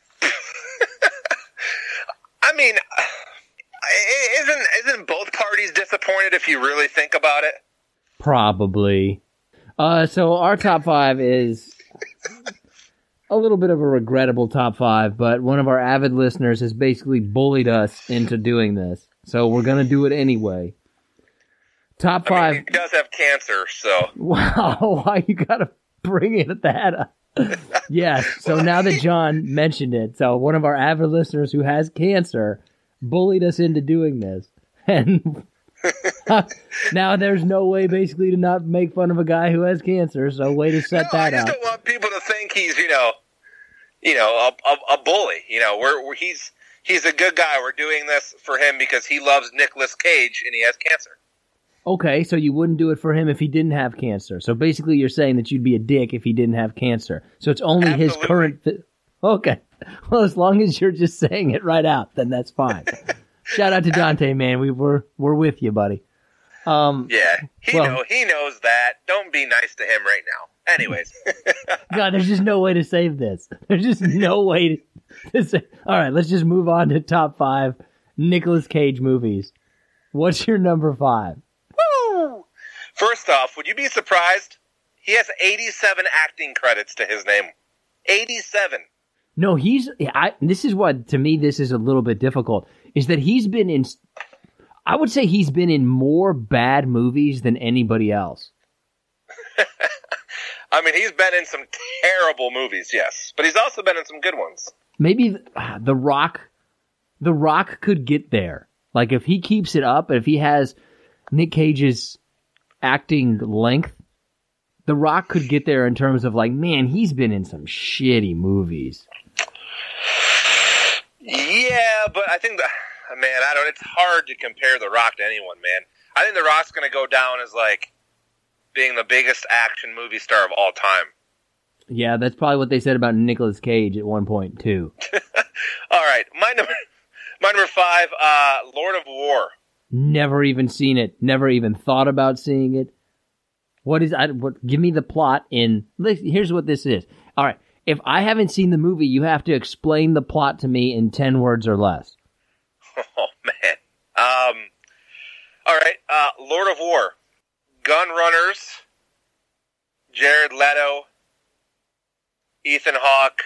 I mean, isn't isn't both parties disappointed if you really think about it? Probably. Uh, so our top five is a little bit of a regrettable top five, but one of our avid listeners has basically bullied us into doing this, so we're gonna do it anyway. Top I five. mean, he does have cancer, so Wow, why you gotta bring it at that? Yes, so now that John mentioned it, so one of our avid listeners who has cancer bullied us into doing this. And Now there's no way basically to not make fun of a guy who has cancer, so way to set no, that I just up. don't want people to think he's, you know, you know, a, a, a bully. You know, we're, we're he's he's a good guy. We're doing this for him because he loves Nicolas Cage and he has cancer. Okay, so you wouldn't do it for him if he didn't have cancer. So basically you're saying that you'd be a dick if he didn't have cancer. So it's only Absolutely. his current... Th- okay. Well, as long as you're just saying it right out, then that's fine. Shout out to Dante, man. We were we're with you, buddy. Um, yeah, he well, know he knows that. Don't be nice to him right now. Anyways. God, there's just no way to save this. There's just no way to, to say... All right, let's just move on to top five Nicolas Cage movies. What's your number five? Woo! First off, would you be surprised? He has eighty-seven acting credits to his name. eighty-seven. No, he's... I, this is what, to me, this is a little bit difficult, is that he's been in... I would say he's been in more bad movies than anybody else. I mean, he's been in some terrible movies, yes. But he's also been in some good ones. Maybe uh, The Rock... The Rock could get there. Like, if he keeps it up, if he has Nick Cage's acting length, The Rock could get there in terms of, like, man, he's been in some shitty movies. Yeah, but I think that, man, I don't, it's hard to compare The Rock to anyone, man. I think The Rock's going to go down as, like, being the biggest action movie star of all time. Yeah, that's probably what they said about Nicolas Cage at one point, too. All right, my number, my number five, uh, Lord of War. Never even seen it. Never even thought about seeing it. What is, I, what, give me the plot in, here's what this is. All right. If I haven't seen the movie, you have to explain the plot to me in ten words or less. Oh, man. Um, all right. Uh, Lord of War. Gun Runners. Jared Leto. Ethan Hawke.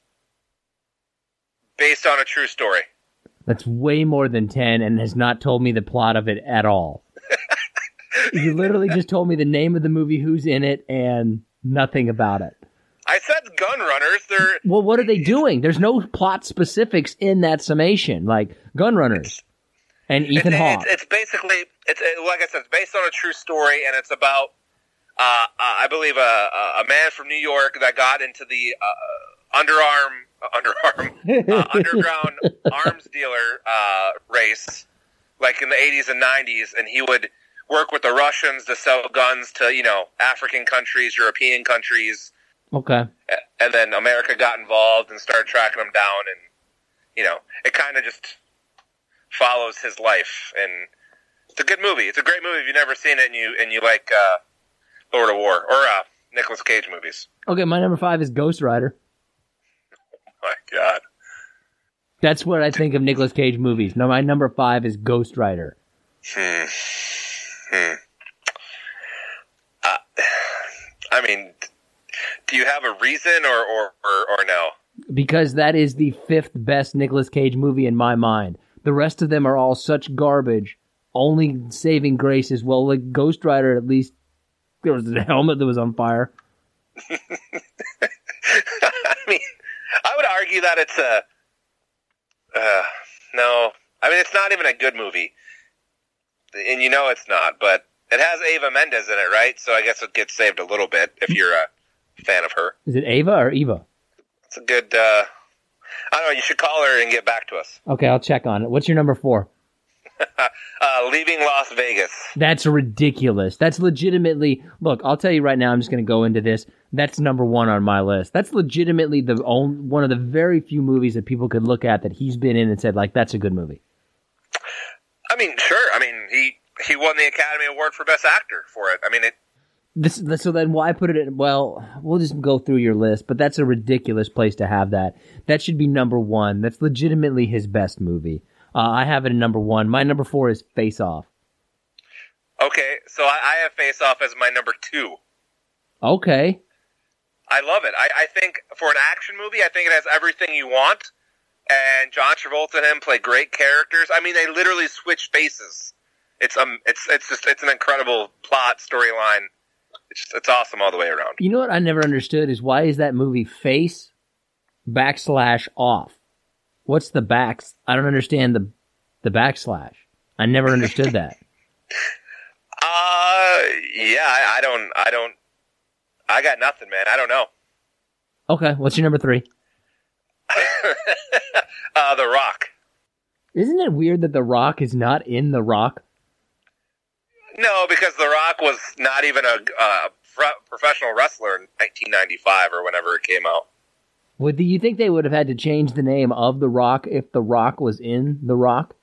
Based on a true story. That's way more than ten and has not told me the plot of it at all. You literally just told me the name of the movie, who's in it, and nothing about it. I said Gun Runners. They're well. What are they doing? There's no plot specifics in that summation, like Gun Runners and Ethan it's, Hawke. It's, it's basically, it's it, like I said, it's based on a true story, and it's about, uh, uh, I believe, a, a man from New York that got into the uh, underarm, uh, underarm, uh, underground arms dealer uh, race, like in the eighties and nineties, and he would work with the Russians to sell guns to, you know, African countries, European countries. Okay. And then America got involved and started tracking him down, and, you know, it kind of just follows his life. And it's a good movie. It's a great movie if you've never seen it and you and you like uh, Lord of War or uh, Nicolas Cage movies. Okay, my number five is Ghost Rider. Oh my God. That's what I think of Nicolas Cage movies. No, my number five is Ghost Rider. Hmm. Hmm. Uh, I mean... Do you have a reason or, or, or, or no? Because that is the fifth best Nicolas Cage movie in my mind. The rest of them are all such garbage. Only saving grace is, well, like Ghost Rider, at least there was a helmet that was on fire. I mean, I would argue that it's a... Uh, no. I mean, it's not even a good movie. And you know it's not, but it has Eva Mendes in it, right? So I guess it gets saved a little bit if you're a fan of her. Is it Ava or Eva? It's a good, uh, I don't know, you should call her and get back to us. Okay, I'll check on it. What's your number four? uh, Leaving Las Vegas. That's ridiculous. That's legitimately, look, I'll tell you right now, I'm just going to go into this. That's number one on my list. That's legitimately the only, one of the very few movies that people could look at that he's been in and said, like, that's a good movie. I mean, sure. I mean, he, he won the Academy Award for Best Actor for it. I mean, it, This, so then why put it in, well, we'll just go through your list, but that's a ridiculous place to have that. That should be number one. That's legitimately his best movie. Uh, I have it in number one. My number four is Face Off. Okay, so I, I have Face Off as my number two. Okay. I love it. I, I think for an action movie, I think it has everything you want. And John Travolta and him play great characters. I mean, they literally switch faces. It's um, it's it's just it's an incredible plot, storyline. It's just, it's awesome all the way around. You know what I never understood is why is that movie Face backslash Off? What's the backs? I don't understand the the backslash. I never understood that. Uh, yeah, I, I don't, I don't, I got nothing, man. I don't know. Okay, what's your number three? uh, The Rock. Isn't it weird that The Rock is not in The Rock? No, because The Rock was not even a uh, professional wrestler in nineteen ninety-five or whenever it came out. Would do you think they would have had to change the name of The Rock if The Rock was in The Rock?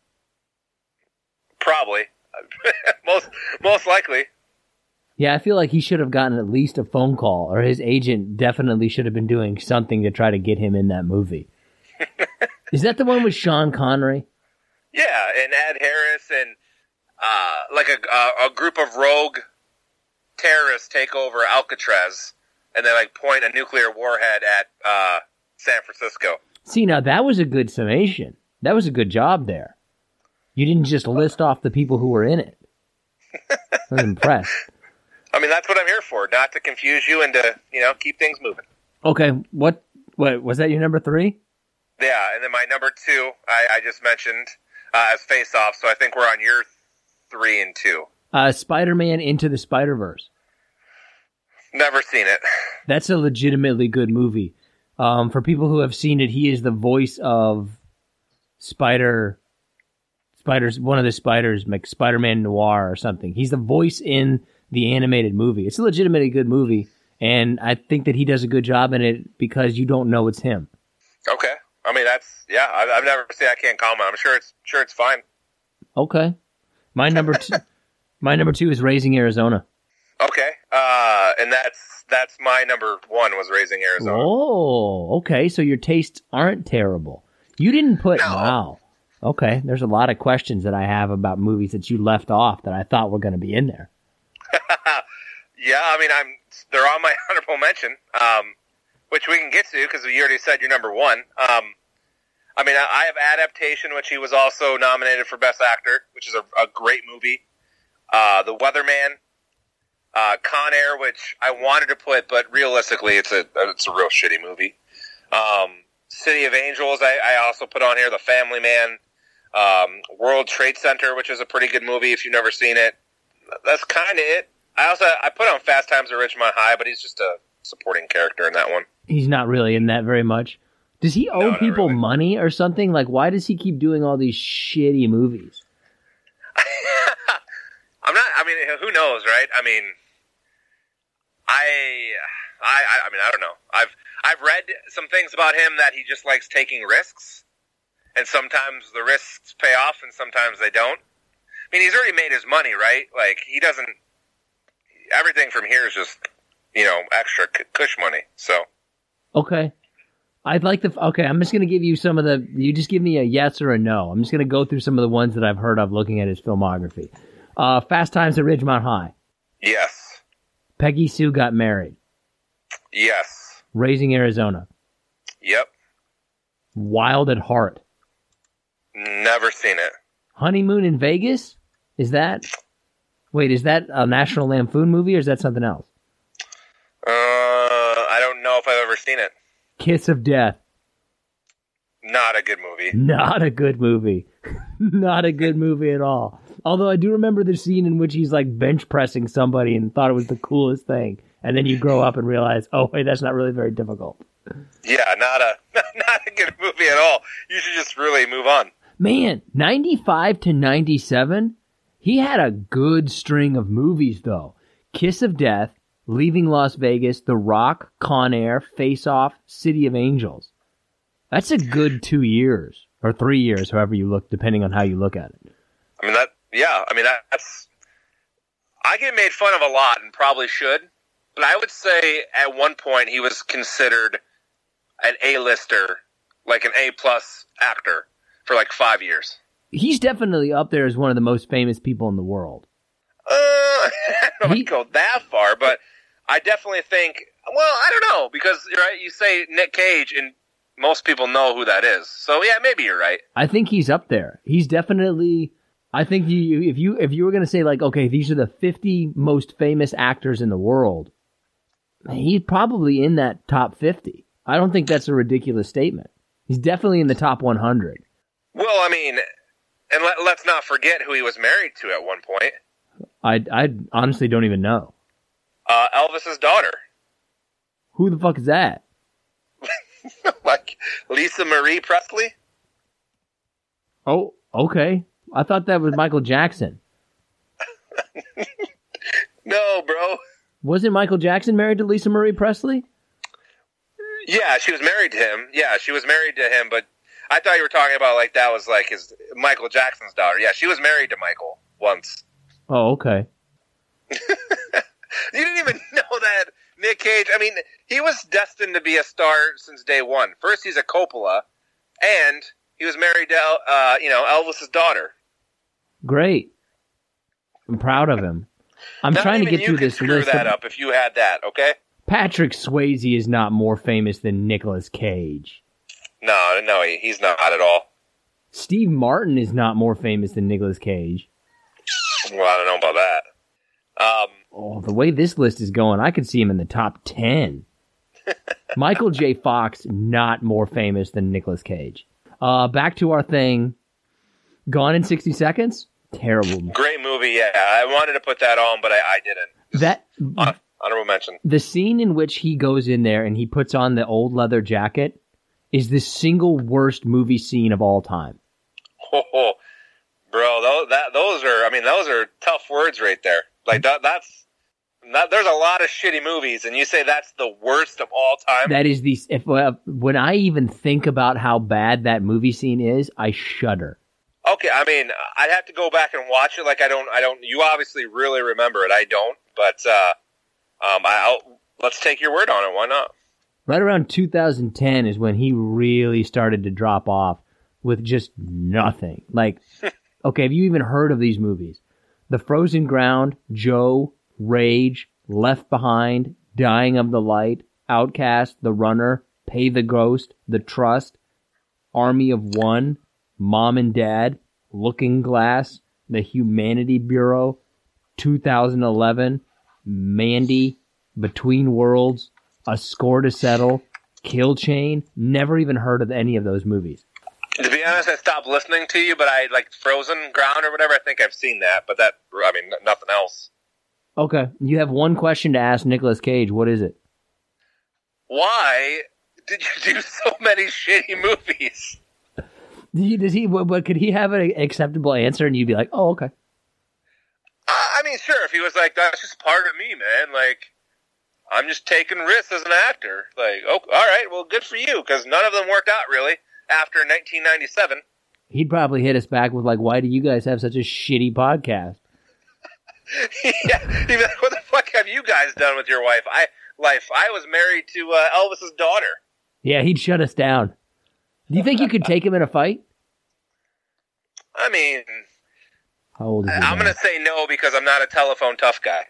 Probably. most most likely. Yeah, I feel like he should have gotten at least a phone call, or his agent definitely should have been doing something to try to get him in that movie. Is that the one with Sean Connery? Yeah, and Ed Harris and uh, like a, a, a group of rogue terrorists take over Alcatraz, and they like point a nuclear warhead at uh, San Francisco. See, now that was a good summation. That was a good job there. You didn't just list off the people who were in it. I was impressed. I mean, that's what I'm here for, not to confuse you and to, you know, keep things moving. Okay, what, what was that your number three? Yeah, and then my number two, I, I just mentioned uh, as Face Off, so I think we're on your three and two. Uh, Spider-Man Into the Spider-Verse. Never seen it. That's a legitimately good movie. Um, for people who have seen it, he is the voice of Spider... Spiders, one of the spiders, like Spider-Man Noir or something. He's the voice in the animated movie. It's a legitimately good movie, and I think that he does a good job in it because you don't know it's him. Okay, I mean that's yeah. I've, I've never seen. I can't comment. I'm sure it's sure it's fine. Okay, my number two, my number two is Raising Arizona. Okay, uh, and that's that's my number one was Raising Arizona. Oh, okay. So your tastes aren't terrible. You didn't put No. wow. Okay, there's a lot of questions that I have about movies that you left off that I thought were going to be in there. Yeah, I mean, I'm they're on my honorable mention, um, which we can get to because you already said you're number one. Um, I mean, I, I have Adaptation, which he was also nominated for Best Actor, which is a, a great movie. Uh, The Weatherman, uh, Con Air, which I wanted to put, but realistically, it's a it's a real shitty movie. Um, City of Angels, I, I also put on here. The Family Man. Um, World Trade Center, which is a pretty good movie if you've never seen it. That's kind of it. I also I put on Fast Times at Ridgemont High, but he's just a supporting character in that one. He's not really in that very much. Does he owe No, people really. money or something? Like, why does he keep doing all these shitty movies? I'm not. I mean, who knows, right? I mean, I, I, I mean, I don't know. I've I've read some things about him that he just likes taking risks. And sometimes the risks pay off, and sometimes they don't. I mean, he's already made his money, right? Like, he doesn't... Everything from here is just, you know, extra c- cush money, so... Okay. I'd like to... Okay, I'm just going to give you some of the... You just give me a yes or a no. I'm just going to go through some of the ones that I've heard of looking at his filmography. Uh, Fast Times at Ridgemont High. Yes. Peggy Sue Got Married. Yes. Raising Arizona. Yep. Wild at Heart. Never seen it. Honeymoon in Vegas? Is that... Wait, is that a National Lampoon movie or is that something else? Uh, I don't know if I've ever seen it. Kiss of Death. Not a good movie. Not a good movie. Not a good movie at all. Although I do remember the scene in which he's like bench pressing somebody and thought it was the coolest thing. And then you grow up and realize, oh, wait, that's not really very difficult. Yeah, not a not a good movie at all. You should just really move on. Man, ninety-five to ninety-seven, he had a good string of movies, though. Kiss of Death, Leaving Las Vegas, The Rock, Con Air, Face Off, City of Angels. That's a good two years, or three years, however you look, depending on how you look at it. I mean, that, yeah, I mean, that, that's, I get made fun of a lot and probably should, but I would say at one point he was considered an A-lister, like an A-plus actor for like five years. He's definitely up there as one of the most famous people in the world. Uh, I don't He- go that far, but I definitely think, well, I don't know, because, right, you say Nick Cage, and most people know who that is. So, yeah, maybe you're right. I think he's up there. He's definitely... I think you, if you if you were going to say, like, okay, these are the fifty most famous actors in the world, he's probably in that top fifty. I don't think that's a ridiculous statement. He's definitely in the top one hundred. Well, I mean, And let, let's not forget who he was married to at one point. I, I honestly don't even know. Uh, Elvis's daughter. Who the fuck is that? Like Lisa Marie Presley? Oh, okay. I thought that was Michael Jackson. No, bro. Wasn't Michael Jackson married to Lisa Marie Presley? Yeah, she was married to him. Yeah, she was married to him, but I thought you were talking about like that was like his Michael Jackson's daughter. Yeah, she was married to Michael once. Oh, okay. You didn't even know that, Nick Cage. I mean, he was destined to be a star since day one. First, he's a Coppola, and he was married to, uh, you know, Elvis's daughter. Great. I'm proud of him. I'm Not trying to even get through this you could list. screw that of- up if you had that, okay? Patrick Swayze is not more famous than Nicolas Cage. No, no, he, he's not at all. Steve Martin is not more famous than Nicolas Cage. Well, I don't know about that. Um, Oh, the way this list is going, I could see him in the top ten. Michael J. Fox, not more famous than Nicolas Cage. Uh, back to our thing. Gone in sixty seconds? Terrible. great movie, yeah. I wanted to put that on, but I, I didn't. That Hon- Honorable mention. the scene in which he goes in there and he puts on the old leather jacket is the single worst movie scene of all time. Oh, oh. Bro, those, that, those are, I mean, those are tough words right there. Like, that, that's, that, there's a lot of shitty movies, and you say that's the worst of all time? That is the if uh, when I even think about how bad that movie scene is, I shudder. Okay, I mean, I'd have to go back and watch it. Like, I don't, I don't, you obviously really remember it. I don't, but, uh, um, I'll, let's take your word on it. Why not? Right around two thousand ten is when he really started to drop off with just nothing. Like, okay, have you even heard of these movies? The Frozen Ground, Joe, Rage, Left Behind, Dying of the Light, Outcast, The Runner, Pay the Ghost, The Trust, Army of One, Mom and Dad, Looking Glass, The Humanity Bureau, two thousand eleven, Mandy, Between Worlds, A Score to Settle, Kill Chain. Never even heard of any of those movies. To be honest, I stopped listening to you, but I, like, Frozen Ground or whatever, I think I've seen that, but that, I mean, nothing else. Okay, you have one question to ask Nicolas Cage. What is it? Why did you do so many shitty movies? Does he, does he what, what, could he have an acceptable answer and you'd be like, oh, okay. I mean, sure, if he was like, that's just part of me, man. Like, I'm just taking risks as an actor. Like, oh, all right, well, good for you, because none of them worked out, really, after nineteen ninety-seven. He'd probably hit us back with, like, why do you guys have such a shitty podcast? Yeah, he'd be like, what the fuck have you guys done with your wife? I life. I was married to uh, Elvis's daughter. Yeah, he'd shut us down. Do you think you could take him in a fight? I mean, How old is he I'm now? going to say no because I'm not a telephone tough guy.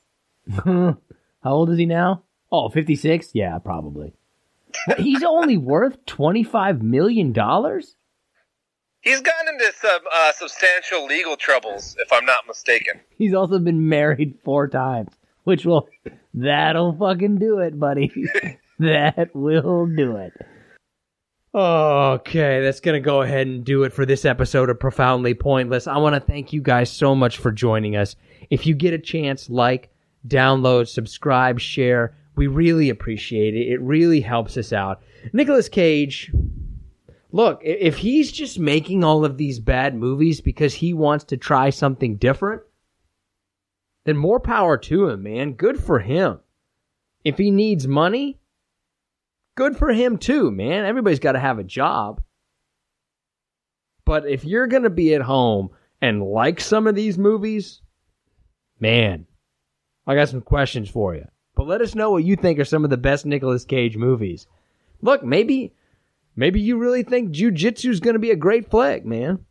How old is he now? Oh, fifty-six? Yeah, probably. What, he's only worth twenty-five million dollars? He's gotten into some uh, substantial legal troubles, if I'm not mistaken. He's also been married four times, which will, that'll fucking do it, buddy. That will do it. Okay, that's going to go ahead and do it for this episode of Profoundly Pointless. I want to thank you guys so much for joining us. If you get a chance, like, download, subscribe, share. We really appreciate it. It really helps us out. Nicolas Cage, look, if he's just making all of these bad movies because he wants to try something different, then more power to him, man. Good for him. If he needs money, good for him too, man. Everybody's got to have a job. But if you're going to be at home and like some of these movies, man, I got some questions for you. But let us know what you think are some of the best Nicolas Cage movies. Look, maybe maybe you really think Jiu-Jitsu's going to be a great flick, man.